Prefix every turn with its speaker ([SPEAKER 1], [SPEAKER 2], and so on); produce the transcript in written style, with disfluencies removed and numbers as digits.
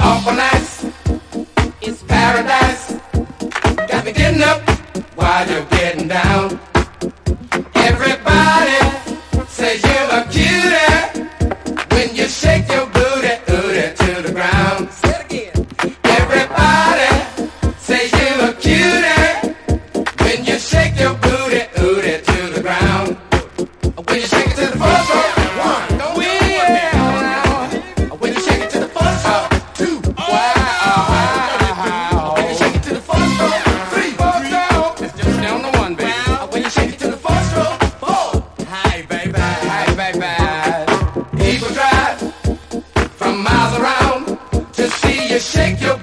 [SPEAKER 1] awful nice. It's paradise. Got me getting up while you're getting down. Everybody says you're a cutie when you shake your booty, booty to the ground. Say it again. Everybody says you're a cutie when you shake your booty, booty to the ground. When you shake it to the first row, one, don't we? When you shake it to the first row, two, wow. When you shake it to the first row, three, it's just down to one, baby. When you shake it to the first row, four, hi, baby. People drive from miles around to see you shake your